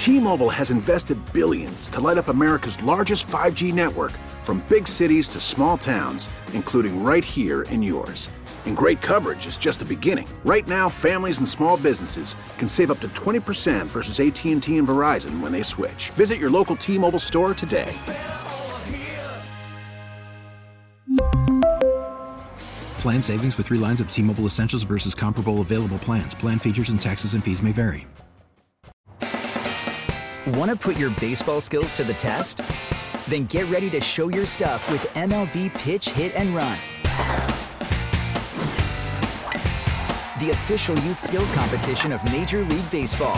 T-Mobile has invested billions to light up America's largest 5G network, from big cities to small towns, including right here in yours. And great coverage is just the beginning. Right now, families and small businesses can save up to 20% versus AT&T and Verizon when they switch. Visit your local T-Mobile store today. Plan savings with 3 lines of T-Mobile Essentials versus comparable available plans. Plan features and taxes and fees may vary. Want to put your baseball skills to the test? Then get ready to show your stuff with MLB Pitch, Hit, and Run. The official youth skills competition of Major League Baseball.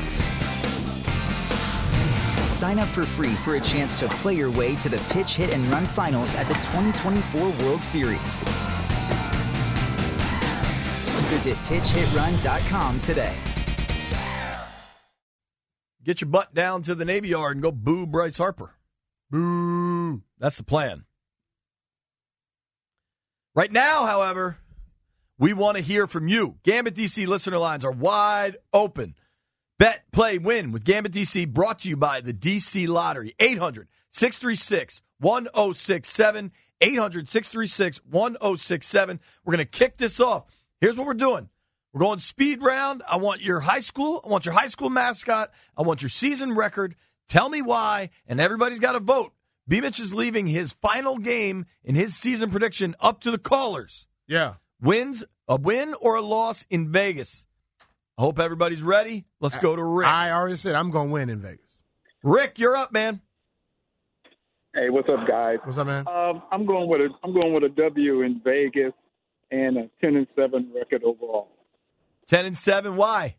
Sign up for free for a chance to play your way to the Pitch, Hit, and Run finals at the 2024 World Series. Visit pitchhitrun.com today. Get your butt down to the Navy Yard and go boo Bryce Harper. Boo. That's the plan. Right now, however, we want to hear from you. Gambit DC listener lines are wide open. Bet, play, win with Gambit DC, brought to you by the DC Lottery. 800-636-1067. 800-636-1067. We're going to kick this off. Here's what we're doing. We're going speed round. I want your high school. I want your high school mascot. I want your season record. Tell me why. And everybody's got to vote. B-Mitch is leaving his final game in his season prediction up to the callers. Yeah. A win or a loss in Vegas. I hope everybody's ready. Let's go to Rick. I already said I'm going to win in Vegas. Rick, you're up, man. Hey, what's up, guys? What's up, man? I'm going with a W in Vegas and a 10-7 record overall. 10-7. Why?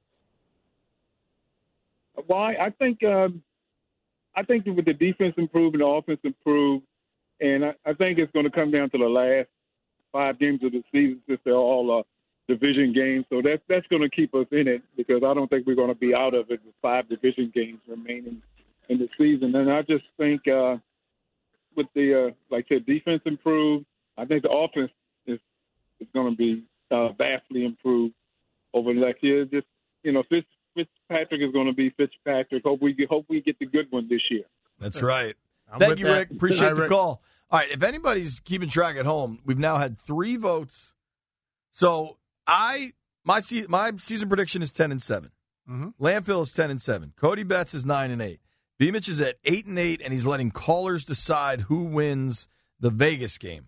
Why? I think with the defense improved and the offense improved, and I think it's going to come down to the last 5 games of the season, since they're all division games. So that's going to keep us in it, because I don't think we're going to be out of it with 5 division games remaining in the season. And I just think with the like I said, defense improved, I think the offense is going to be vastly improved over the next year. Just, Fitzpatrick is going to be Fitzpatrick. Hope we get the good one this year. That's right. I'm Thank with you, that. Rick. Appreciate the Rick. call. All right, if anybody's keeping track at home, we've now had 3 votes. So my season prediction is 10-7. Mm-hmm. Landfill is 10-7. Cody Betts is 9-8. B-Mitch is at 8-8, and he's letting callers decide who wins the Vegas game.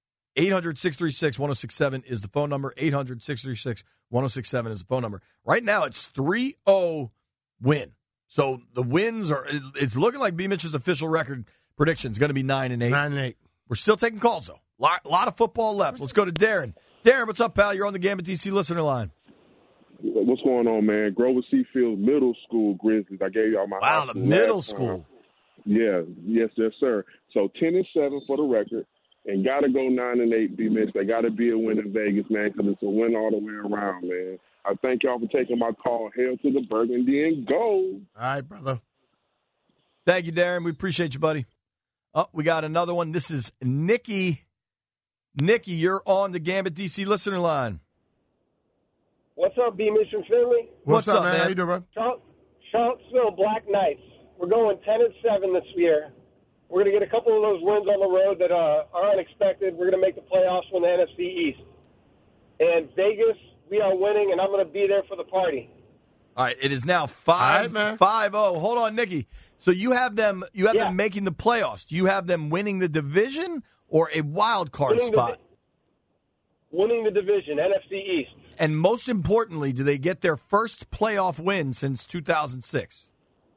800-636-1067 is the phone number. 800-636-1067 is the phone number. Right now, it's 3-0 win. So the wins it's looking like B-Mitch's official record prediction is going to be 9-8. 9-8. We're still taking calls, though. Lot of football left. Let's go to Darren. Darren, what's up, pal? You're on the Gambit DC listener line. What's going on, man? Grover Seafield Middle School Grizzlies. I gave y'all my Wow, the middle school. Yeah, yes, sir. So 10-7 for the record, and got to go 9-8. B-Mitch, they got to be a win in Vegas, man, because it's a win all the way around, man. I thank y'all for taking my call. Hail to the Burgundy and gold. All right, brother. Thank you, Darren. We appreciate you, buddy. Oh, we got another one. This is Nikki. Nikki, you're on the Gambit DC listener line. What's up, B-Mitch from Finley? What's up, man? How you doing, bro? Charlottesville Black Knights. We're going 10-7 this year. We're going to get a couple of those wins on the road that are unexpected. We're going to make the playoffs from the NFC East. And Vegas, we are winning, and I'm going to be there for the party. All right, it is now 5-0. Hold on, Nikki. So you have them making the playoffs. Do you have them winning the division or a wild card spot? Winning the division, NFC East. And most importantly, do they get their first playoff win since 2006?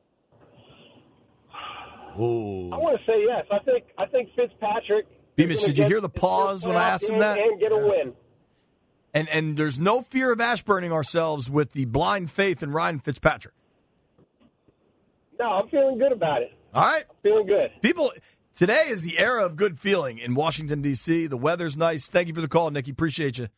Ooh. I want to say yes. I think Fitzpatrick. B-Mitch, did you hear the pause when I asked him that? And get a win. And there's no fear of ash burning ourselves with the blind faith in Ryan Fitzpatrick. No, I'm feeling good about it. All right. I'm feeling good. People, today is the era of good feeling in Washington, D.C. The weather's nice. Thank you for the call, Nikki. Appreciate you.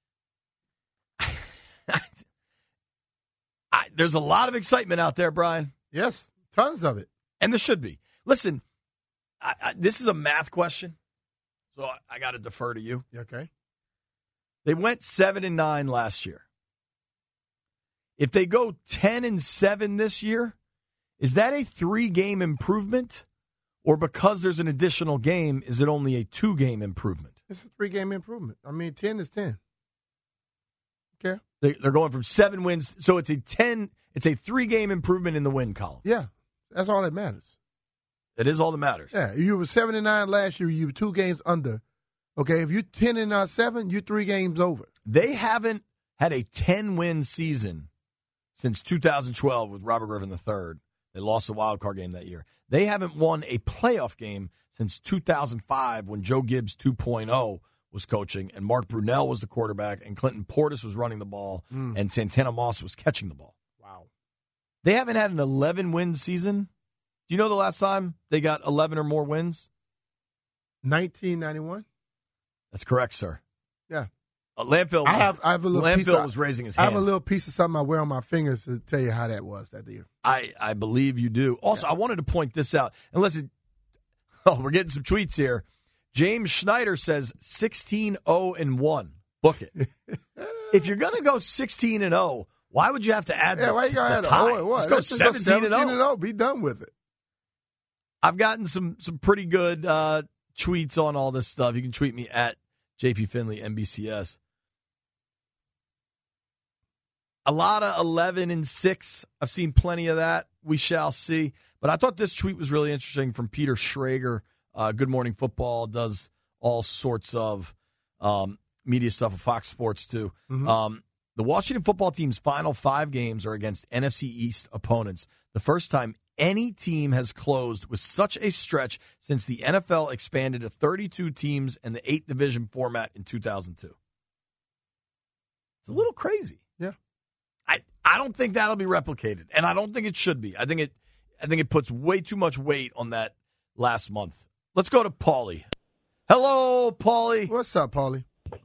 There's a lot of excitement out there, Brian. Yes, tons of it. And there should be. Listen, this is a math question, so I got to defer to you. Okay. They went 7-9 last year. If they go 10-7 this year, Is that a 3-game improvement? Or because there's an additional game, is it only a 2-game improvement? It's a 3-game improvement. I mean, 10 is 10. Okay. They're going from 7 wins, so it's a 3-game improvement in the win column. Yeah, that's all that matters. It is all that matters. Yeah, you were 7-9 last year. You were 2 games under. Okay, if you're 10-7, you're 3 games over. They haven't had a 10-win season since 2012 with Robert Griffin III. They lost the wild card game that year. They haven't won a playoff game since 2005 when Joe Gibbs 2.0 was coaching and Mark Brunell was the quarterback and Clinton Portis was running the ball and Santana Moss was catching the ball. Wow. They haven't had an 11-win season. Do you know the last time they got 11 or more wins? 1991. That's correct, sir. Yeah. Landfill. I have a little Landfill was raising his hand. I have a little piece of something I wear on my fingers to tell you how that was that year. I believe you do. Also, I wanted to point this out. And listen, we're getting some tweets here. James Schneider says 16-0-1. Book it. If you're going to go 16-0, why would you have to add why you gotta add tie? Let's go 17-0. Be done with it. I've gotten some pretty good tweets on all this stuff. You can tweet me at JP Finley, NBCS. A lot of 11-6. I've seen plenty of that. We shall see. But I thought this tweet was really interesting from Peter Schrager. Good Morning Football does all sorts of media stuff with Fox Sports, too. Mm-hmm. The Washington football team's final 5 games are against NFC East opponents. The first time any team has closed with such a stretch since the NFL expanded to 32 teams and the 8-division format in 2002. It's a little crazy. Yeah. I don't think that'll be replicated, and I don't think it should be. I think it puts way too much weight on that last month. Let's go to Paulie. Hello, Paulie. What's up, Paulie?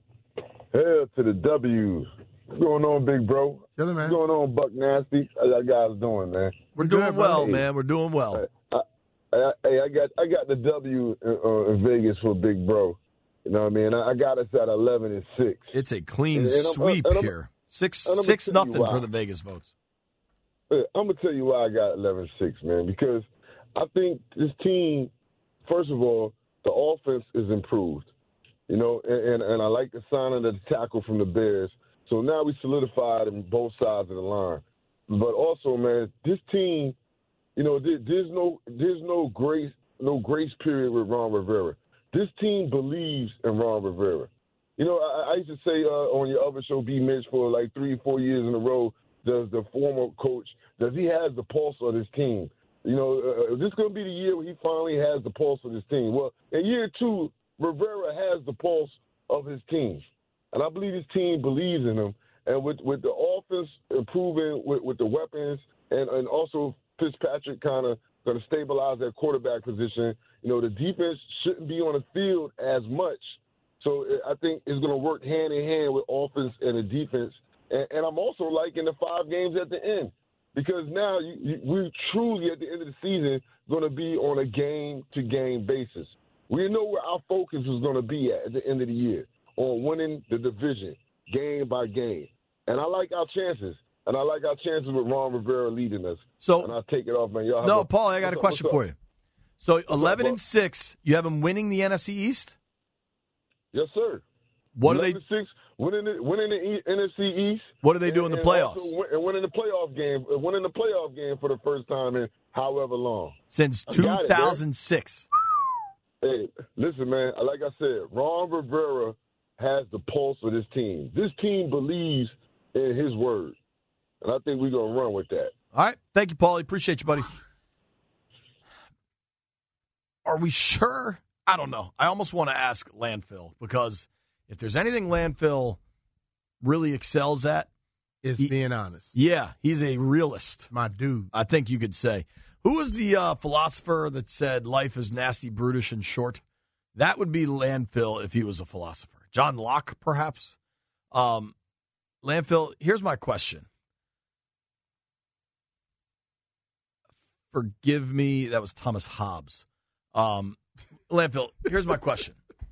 Hell to the W's. What's going on, big bro? Chilling, man. What's going on, Buck Nasty? How y'all guys doing, man? We're doing well, man. We're doing well. Hey, I got the W in Vegas for big bro. You know what I mean? I got us at 11-6. It's a clean sweep here. 6-0 for the Vegas votes. I'm gonna tell you why I got 11-6, man. Because I think this team, first of all, the offense is improved. You know, and I like the signing of the tackle from the Bears. So now we solidified on both sides of the line. But also, man, this team, you know, there's no grace period with Ron Rivera. This team believes in Ron Rivera. You know, I used to say on your other show, B. Mitch, for like 3 or 4 years in a row, does the former coach, does he has the pulse of this team? You know, is this going to be the year where he finally has the pulse of this team? Well, in year 2, Rivera has the pulse of his team. And I believe his team believes in him. And with the offense improving with the weapons and also Fitzpatrick kind of going to stabilize that quarterback position, you know, the defense shouldn't be on the field as much. So I think it's going to work hand in hand with offense and the defense. And I'm also liking the 5 games at the end because now we truly at the end of the season going to be on a game-to-game basis. We know where our focus is going to be at the end of the year, on winning the division game by game. And I like our chances. And I like our chances with Ron Rivera leading us. So, and I'll take it off, man. Paul, I got a question for you. So 11-6, you have them winning the NFC East? Yes, sir. What are they? 11-6, winning the NFC East. What do they do in the playoffs? And winning the playoff game for the first time in however long. Since 2006. Hey, listen, man. Like I said, Ron Rivera has the pulse of this team. This team believes in his word. And I think we're going to run with that. All right. Thank you, Paulie. Appreciate you, buddy. Are we sure? I don't know. I almost want to ask Landfill because if there's anything Landfill really excels at, it's being honest. Yeah, he's a realist. My dude. I think you could say. Who was the philosopher that said life is nasty, brutish, and short? That would be Landfill if he was a philosopher. John Locke, perhaps? Landfill, here's my question. Forgive me, that was Thomas Hobbes. Landfill, here's my question.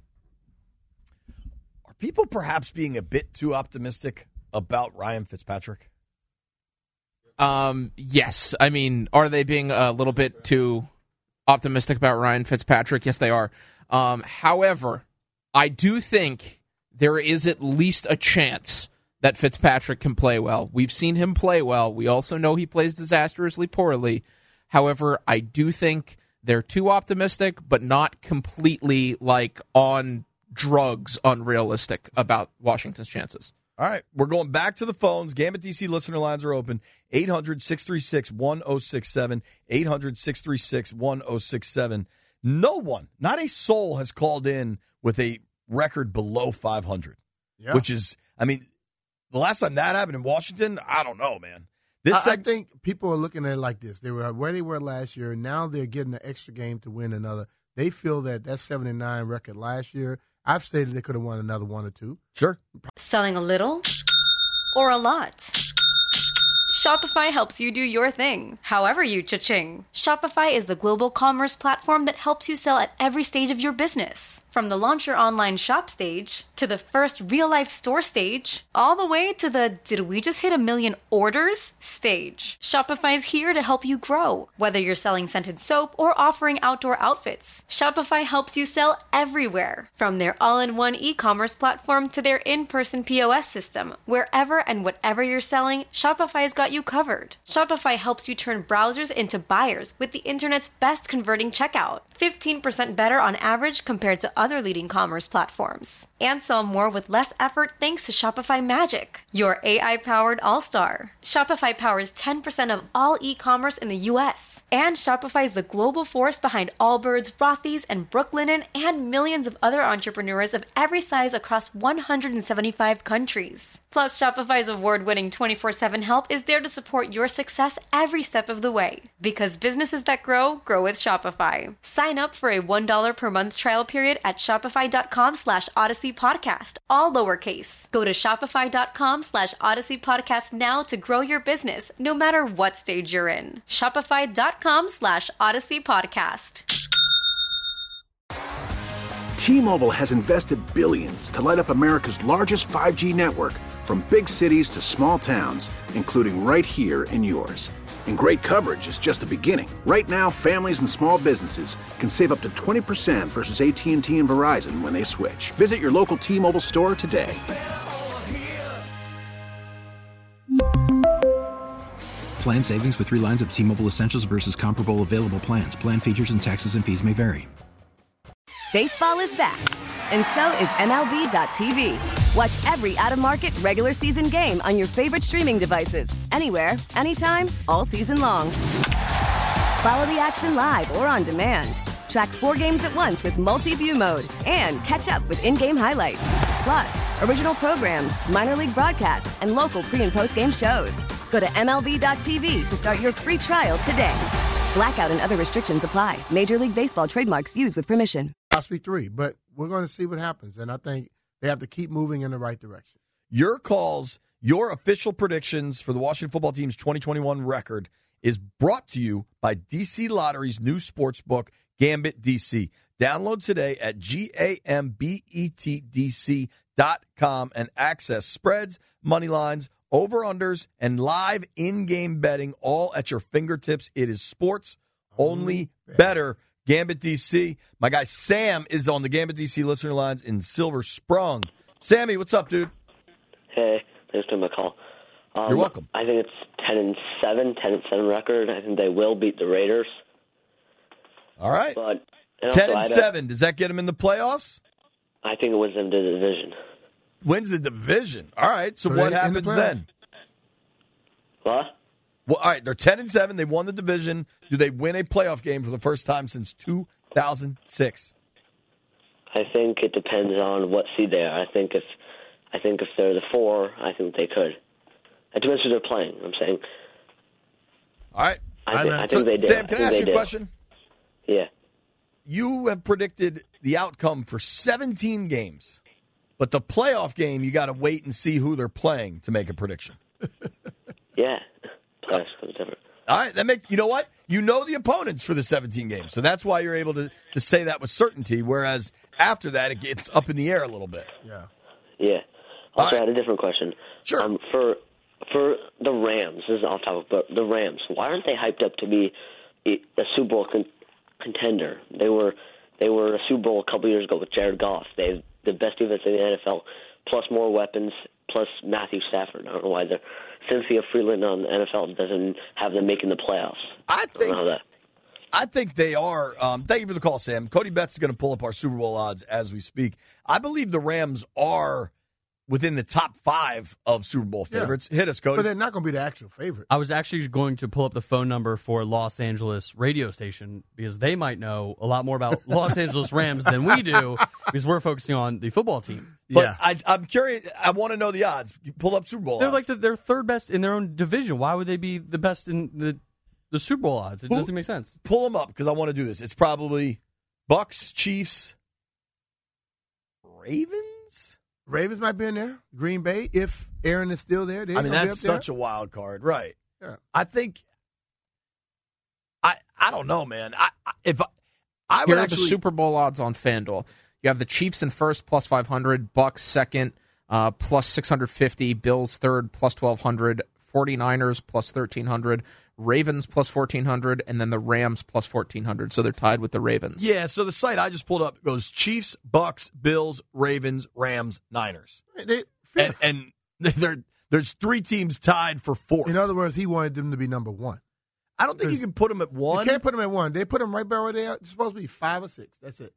Are people perhaps being a bit too optimistic about Ryan Fitzpatrick? Yes. I mean, are they being a little bit too optimistic about Ryan Fitzpatrick? Yes, they are. However, I do think there is at least a chance that Fitzpatrick can play well. We've seen him play well. We also know he plays disastrously poorly. However, I do think they're too optimistic, but not completely on drugs unrealistic about Washington's chances. All right, we're going back to the phones. Gambit DC listener lines are open. 800-636-1067, 800-636-1067. No one, not a soul, has called in with a record below 500, which is, the last time that happened in Washington, I don't know, man. I think people are looking at it like this. They were where they were last year. Now they're getting an extra game to win another. They feel that 7-9 record last year, I've stated they could have won another one or two. Sure. Selling a little or a lot? Shopify helps you do your thing, however you cha-ching. Shopify is the global commerce platform that helps you sell at every stage of your business. From the launch your online shop stage, to the first real-life store stage, all the way to the did we just hit 1 million orders stage. Shopify's here to help you grow. Whether you're selling scented soap or offering outdoor outfits, Shopify helps you sell everywhere. From their all-in-one e-commerce platform to their in-person POS system, wherever and whatever you're selling, Shopify's got you covered. Shopify helps you turn browsers into buyers with the internet's best converting checkout. 15% better on average compared to other leading commerce platforms. And sell more with less effort thanks to Shopify Magic, your AI-powered all-star. Shopify powers 10% of all e-commerce in the U.S. And Shopify is the global force behind Allbirds, Rothy's, and Brooklinen, and millions of other entrepreneurs of every size across 175 countries. Plus, Shopify's award-winning 24/7 help is there to support your success every step of the way. Because businesses that grow with Shopify. Sign up for a $1 per month trial period at shopify.com/Odyssey Podcast, all lowercase. Go to shopify.com/Odyssey Podcast now to grow your business, no matter what stage you're in. Shopify.com/Odyssey Podcast. T-Mobile has invested billions to light up America's largest 5G network, from big cities to small towns, including right here in yours. And great coverage is just the beginning. Right now, families and small businesses can save up to 20% versus AT&T and Verizon when they switch. Visit your local T-Mobile store today. Plan savings with 3 lines of T-Mobile Essentials versus comparable available plans. Plan features and taxes and fees may vary. Baseball is back, and so is MLB.tv. Watch every out-of-market regular season game on your favorite streaming devices, anywhere, anytime, all season long. Follow the action live or on demand. Track 4 games at once with multi-view mode and catch up with in-game highlights. Plus, original programs, minor league broadcasts, and local pre- and post-game shows. Go to MLB.tv to start your free trial today. Blackout and other restrictions apply. Major League Baseball trademarks used with permission. Possibly 3, but we're going to see what happens, and I think they have to keep moving in the right direction. Your calls, your official predictions for the Washington football team's 2021 record is brought to you by DC Lottery's new sports book, Gambit DC. Download today at GAMBETDC.com and access spreads, money lines, over-unders, and live in-game betting all at your fingertips. It is sports only better. Gambit DC. My guy Sam is on the Gambit DC listener lines in Silver Sprung. Sammy, what's up, dude? Hey, thanks for my call. You're welcome. I think it's 10-7 record. I think they will beat the Raiders. All right. But 10-7. Does that get them in the playoffs? I think it wins them the division. Wins the division. All right. So what happens then? What? Well, all right. They're 10-7. They won the division. Do they win a playoff game for the first time since 2006? I think it depends on what seed they are. I think if they're the 4, I think they could. It depends who they're playing. I'm saying. All right. I think they do. Sam, can I ask you a question? Yeah. You have predicted the outcome for 17 games, but the playoff game, you got to wait and see who they're playing to make a prediction. Yeah. Playoffs is different. All right. That makes, you know what? You know the opponents for the 17 games, so that's why you're able to say that with certainty, whereas after that, it gets up in the air a little bit. Yeah. Yeah. Also, I had a different question. Sure. for the Rams, this is off topic, but the Rams, why aren't they hyped up to be a Super Bowl contender? They were a Super Bowl a couple years ago with Jared Goff. They have the best defense in the NFL, plus more weapons, plus Matthew Stafford. I don't know why Cynthia Freeland on the NFL doesn't have them making the playoffs. I don't know that. I think they are. Thank you for the call, Sam. Cody Betts is going to pull up our Super Bowl odds as we speak. I believe the Rams are within the top 5 of Super Bowl favorites. Hit us, Cody. But they're not going to be the actual favorite. I was actually going to pull up the phone number for Los Angeles radio station because they might know a lot more about Los Angeles Rams than we do because we're focusing on the football team. But I'm curious. I want to know the odds. You pull up Super Bowl They're odds. like they're third best in their own division. Why would they be the best in the Super Bowl odds? It doesn't make sense. Pull them up because I want to do this. It's probably Bucks, Chiefs, Ravens. Ravens might be in there. Green Bay, if Aaron is still there. That's such a wild card, right? Yeah. I think. I don't know, man. I Here would are actually the Super Bowl odds on FanDuel. You have the Chiefs in first, plus 500. Bucks second, plus 650. Bills third, plus 1,200. 49ers, plus 1,300. Ravens, plus 1,400. And then the Rams, plus 1,400. So they're tied with the Ravens. Yeah, so the site I just pulled up goes Chiefs, Bucks, Bills, Ravens, Rams, Niners. And there's 3 teams tied for 4th. In other words, he wanted them to be number 1. I don't think you can put them at 1. You can't put them at 1. They put them right by where they are. It's supposed to be 5 or 6. That's it.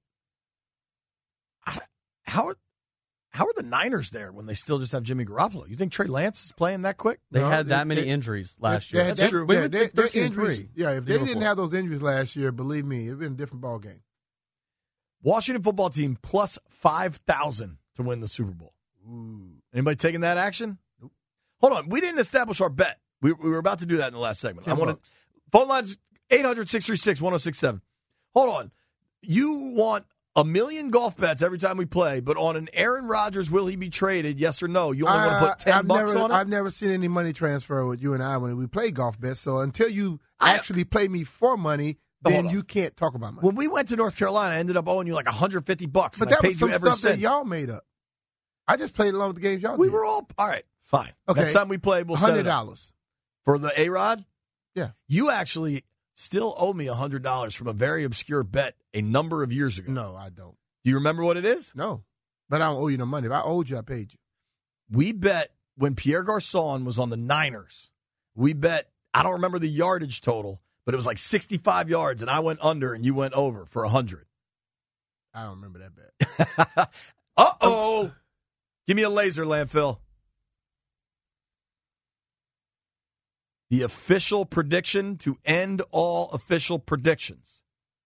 How are the Niners there when they still just have Jimmy Garoppolo? You think Trey Lance is playing that quick? They had that many injuries last year. That's true. Yeah, their injuries. Yeah, if they didn't have those injuries last year, believe me, it'd been a different ball game. Washington football team plus 5,000 to win the Super Bowl. Ooh. Anybody taking that action? Nope. Hold on. We didn't establish our bet. We were about to do that in the last segment. I want to phone lines 800-636-1067. Hold on. You want $1 million golf bets every time we play, but on an Aaron Rodgers, will he be traded? Yes or no? You only want to put $10 on it? I've never seen any money transfer with you and I when we play golf bets. So until you actually play me for money, then you can't talk about money. When we went to North Carolina, I ended up owing you like $150. But that was some stuff that y'all made up. I just played along with the games y'all did. We were all right. Fine. Okay. Next time we play, we'll set it up. $100 for the A-Rod. Yeah. You actually still owe me $100 from a very obscure bet a number of years ago. No, I don't. Do you remember what it is? No, but I don't owe you no money. If I owed you, I paid you. We bet when Pierre Garçon was on the Niners. We bet, I don't remember the yardage total, but it was like 65 yards, and I went under and you went over for 100. I don't remember that bet. Uh-oh. Give me a laser, Landfill. The official prediction to end all official predictions.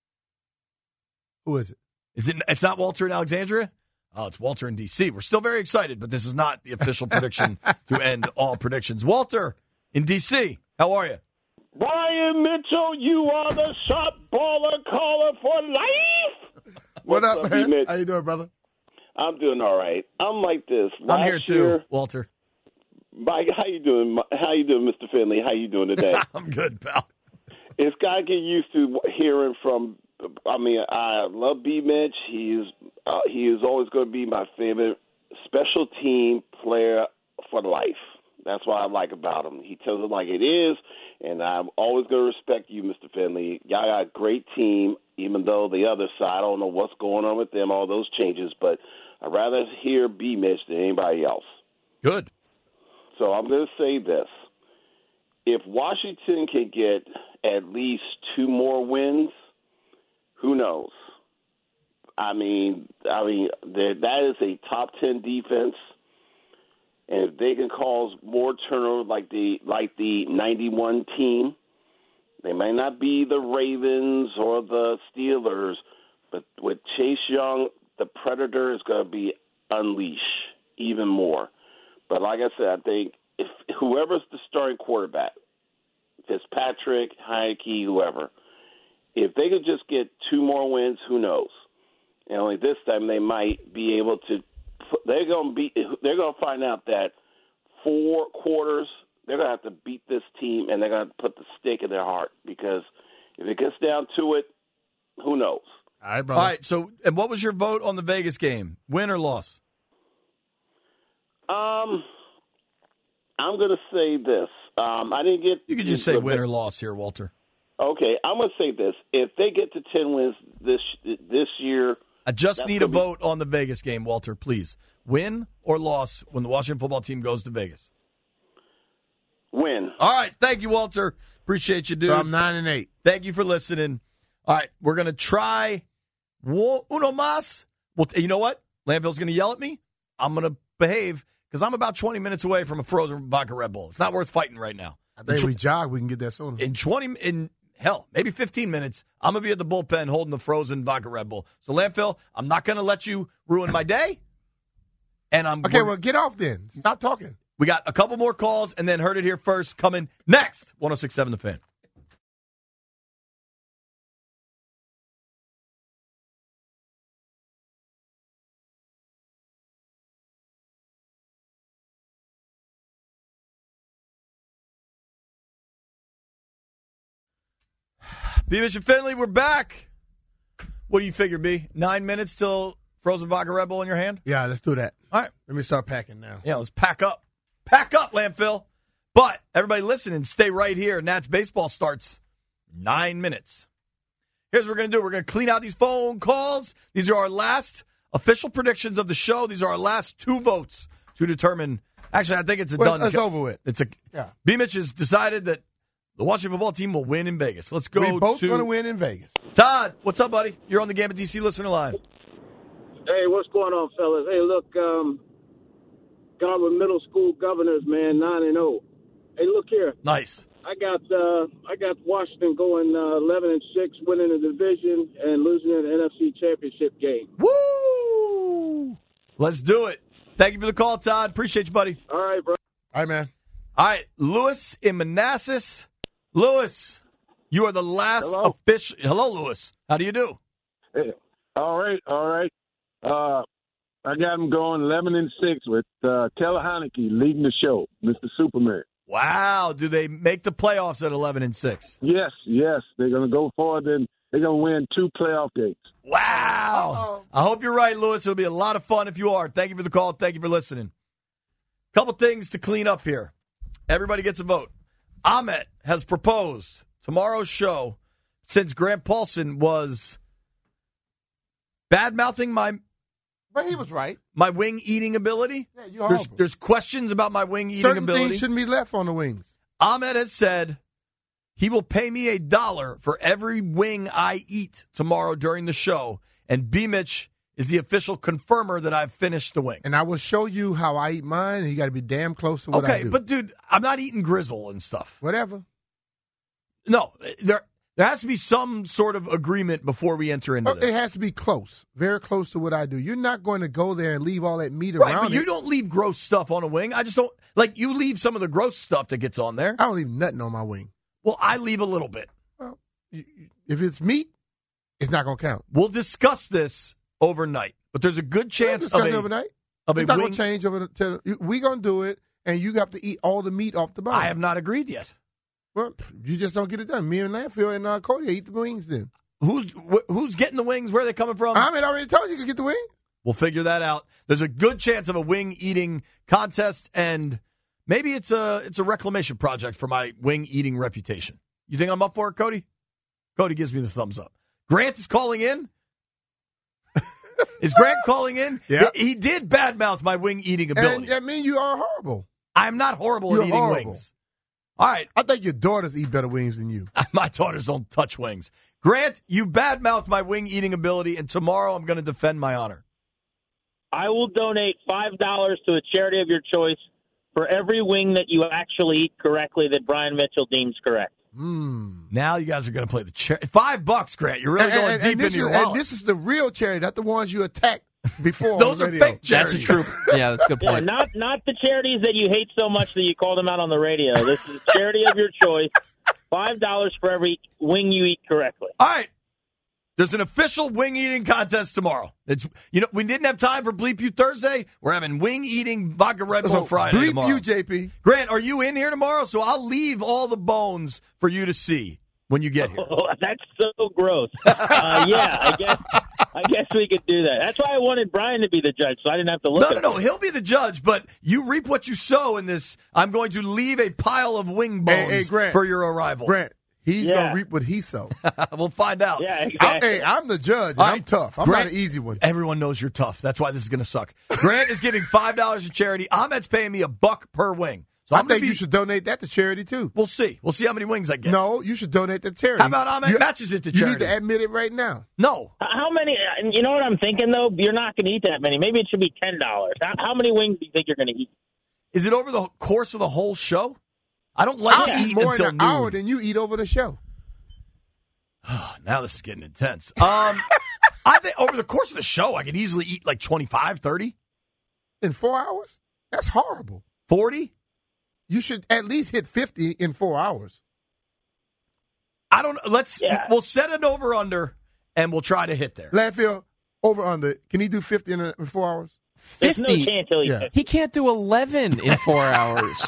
Who is it? It's not Walter in Alexandria? Oh, it's Walter in D.C. We're still very excited, but this is not the official prediction to end all predictions. Walter in D.C., how are you? Brian Mitchell, you are the shot baller caller for life. What up, man? Mitch? How you doing, brother? I'm doing all right. I'm like this. I'm here too, Walter. Mike, how you doing? How you doing, Mr. Finley? How you doing today? I'm good, pal. It's got to get used to hearing from. I mean, I love B. Mitch. He is always going to be my favorite special team player for life. That's what I like about him. He tells it like it is, and I'm always going to respect you, Mr. Finley. Y'all got a great team, even though the other side, I don't know what's going on with them, all those changes, but I'd rather hear B. Mitch than anybody else. Good. So I'm going to say this. If Washington can get at least 2 more wins, who knows? I mean, that is a top 10 defense, and if they can cause more turnover like the 91 team, they might not be the Ravens or the Steelers, but with Chase Young, the Predator is going to be unleashed even more. But like I said, I think if whoever's the starting quarterback, Fitzpatrick, Heinicke, whoever, if they could just get 2 more wins, who knows? And only this time they might be able to. They're going to find out that 4 quarters they're going to have to beat this team, and they're going to put the stake in their heart, because if it gets down to it, who knows? All right, brother. All right. So, and what was your vote on the Vegas game? Win or loss? I'm going to say this. I didn't get. You could just say win or loss here, Walter. Okay, I'm going to say this. If they get to 10 wins this year, I just need a vote on the Vegas game, Walter, please. Win or loss when the Washington football team goes to Vegas? Win. All right. Thank you, Walter. Appreciate you, dude. So I'm 9-8. Thank you for listening. All right. We're going to try uno más. Well, you know what? Landfill's going to yell at me. I'm going to behave because I'm about 20 minutes away from a frozen vodka Red Bull. It's not worth fighting right now. I think we jog. We can get that sooner. Hell, maybe 15 minutes, I'm going to be at the bullpen holding the frozen vodka Red Bull. So, Landfill, I'm not going to let you ruin my day. And well, get off then. Stop talking. We got a couple more calls, and then Heard It Here First coming next. 106.7 The Fan. B-Mitch and Finley, we're back. What do you figure, B? 9 minutes till frozen vodka Red Bull in your hand? Yeah, let's do that. All right. Let me start packing now. Yeah, let's pack up. Pack up, Landfill. But everybody listening, stay right here. Nats baseball starts 9 minutes. Here's what we're going to do. We're going to clean out these phone calls. These are our last official predictions of the show. These are our last 2 votes to determine. Actually, I think it's done. It's over with. B-Mitch has decided that the Washington football team will win in Vegas. Let's go. We're both going to win in Vegas. Todd, what's up, buddy? You're on the Game of DC listener line. Hey, what's going on, fellas? Hey, look, Garwood Middle School Governors, man, 9-0. Hey, look here. Nice. I got Washington going 11-6, winning the division and losing in the NFC Championship game. Woo! Let's do it. Thank you for the call, Todd. Appreciate you, buddy. All right, bro. All right, man. All right, Lewis in Manassas. Lewis, you are the last official. Hello, Lewis. How do you do? Hey, all right. I got him going 11-6 with Taylor Heineke leading the show, Mr. Superman. Wow. Do they make the playoffs at 11-6? Yes. They're going to go forward and they're going to win 2 playoff games. Wow. I hope you're right, Lewis. It'll be a lot of fun if you are. Thank you for the call. Thank you for listening. Couple things to clean up here. Everybody gets a vote. Ahmet has proposed tomorrow's show, since Grant Paulson was bad-mouthing But he was right. My wing-eating ability. Yeah, you're horrible. There's questions about my wing-eating Certain ability. things shouldn't be left on the wings. Ahmed has said he will pay me $1 for every wing I eat tomorrow during the show, and B-Mitch is the official confirmer that I've finished the wing. And I will show you how I eat mine, and you got to be damn close to what I do. Okay, but, dude, I'm not eating grizzle and stuff. Whatever. No, there has to be some sort of agreement before we enter into this. It has to be close, very close to what I do. You're not going to go there and leave all that meat Right, around but you don't leave gross stuff on a wing. I just don't. Like, you leave some of the gross stuff that gets on there. I don't leave nothing on my wing. Well, I leave a little bit. Well, if it's meat, it's not going to count. We'll discuss this overnight, but there's a good chance It's not going to change over. We're going to do it, and you have to eat all the meat off the bone. I have not agreed yet. Well, you just don't get it done. Me and Landfill and Cody eat the wings then. Who's getting the wings? Where are they coming from? I already told you to get the wing. We'll figure that out. There's a good chance of a wing eating contest, and maybe it's a reclamation project for my wing eating reputation. You think I'm up for it, Cody? Cody gives me the thumbs up. Grant is calling in. Is Grant calling in? Yeah. He did badmouth my wing eating ability. And that means you are horrible. I'm not horrible at eating wings. All right. I think your daughters eat better wings than you. My daughters don't touch wings. Grant, you badmouthed my wing eating ability, and tomorrow I'm going to defend my honor. I will donate $5 to a charity of your choice for every wing that you actually eat correctly that Brian Mitchell deems correct. Now you guys are going to play the charity. $5, Grant. You're really going deep into your wallet. And this is the real charity, not the ones you attacked before. Those are fake charities. That's a true. Yeah, that's a good point. Yeah, not the charities that you hate so much that you call them out on the radio. This is a charity of your choice. $5 for every wing you eat correctly. All right. There's an official wing eating contest tomorrow. We didn't have time for Bleep You Thursday. We're having wing eating vodka Red Bull Friday tomorrow. Bleep You, JP. Grant, are you in here tomorrow? So I'll leave all the bones for you to see. when you get here. Oh, that's so gross. Yeah, I guess we could do that. That's why I wanted Brian to be the judge, so I didn't have to look at it. No, he'll be the judge, but you reap what you sow in this. I'm going to leave a pile of wing bones for your arrival. Grant, he's going to reap what he sows. We'll find out. Yeah, exactly. I'm the judge, and I'm tough. I'm not an easy one. Everyone knows you're tough. That's why this is going to suck. Grant is giving $5 to charity. Ahmed's paying me $1 per wing. So I think you should donate that to charity, too. We'll see. We'll see how many wings I get. No, you should donate that to charity. How about Ahmed matches it to charity? You need to admit it right now. No. How many? You know what I'm thinking, though? You're not going to eat that many. Maybe it should be $10. How many wings do you think you're going to eat? Is it over the course of the whole show? I don't like to eat more until in an noon. hour than you eat over the show. Now this is getting intense. I think over the course of the show, I can easily eat like 25, 30. In 4 hours? That's horrible. 40? You should at least hit 50 in 4 hours. I don't know. We'll set it over under, and we'll try to hit there. Landfill, over under. Can he do 50 in 4 hours? 50? There's no chance he'll eat 50. He can't do 11 in 4 hours.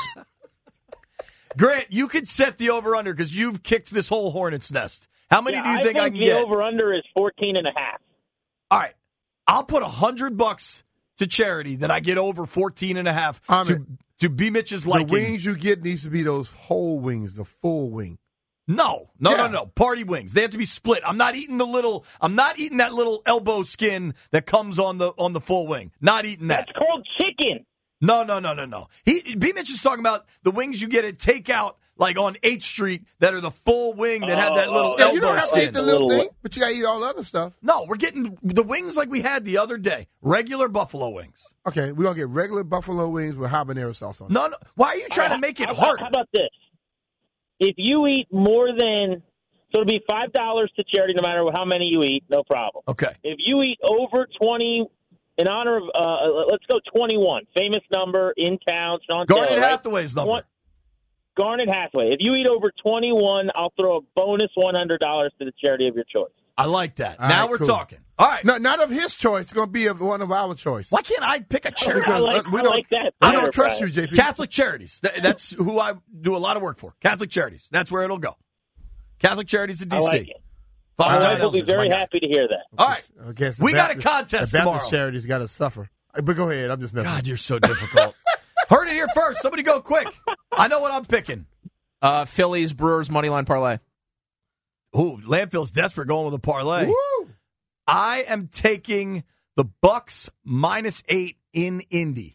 Grant, you could set the over under because you've kicked this whole hornet's nest. How many do you think I can the get? The over-under is 14.5. All right. I'll put $100 to charity that I get over 14.5 to B. Mitch's liking. The wings you get needs to be those whole wings, the full wing. No. Party wings. They have to be split. I'm not eating that little elbow skin that comes on the full wing. Not eating that. That's called chicken. No. B. Mitch is talking about the wings you get at takeout, like on 8th Street, that are the full wing that have that little elbow You don't have skin. to eat the little thing, but you got to eat all the other stuff. No, we're getting the wings like we had the other day. Regular buffalo wings. Okay, we're going to get regular buffalo wings with habanero sauce on it. No. Why are you trying to make it hard? How about this? If you eat more than, so it'll be $5 to charity no matter how many you eat, no problem. Okay. If you eat over 20, in honor of, let's go 21, famous number in town, Sean Garnet Taylor, Hathaway's number. Garnet Hathaway. If you eat over 21, I'll throw a bonus $100 to the charity of your choice. I like that. All now right, we're cool. talking. All right. No, not of his choice. It's going to be of one of our choice. Why can't I pick a charity? Because we don't trust you, JP. Catholic Charities. That's who I do a lot of work for. Catholic Charities. That's where it'll go. Catholic Charities in D.C. I like it. I will be very happy to hear that. All right. Okay, We got a contest the tomorrow. Baptist Charities got to suffer. But go ahead. I'm just messing. God, you're so difficult. Heard it here first. Somebody go quick. I know what I'm picking. Phillies, Brewers, moneyline parlay. Ooh, Landfill's desperate going with a parlay. Woo! I am taking the Bucks -8 in Indy.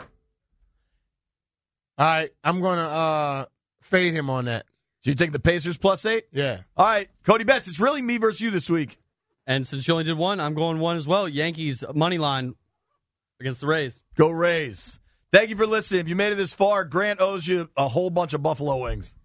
All right, I'm going to fade him on that. So you take the Pacers +8? Yeah. All right, Cody Betts, it's really me versus you this week. And since you only did one, I'm going one as well. Yankees money line against the Rays. Go Rays. Thank you for listening. If you made it this far, Grant owes you a whole bunch of buffalo wings.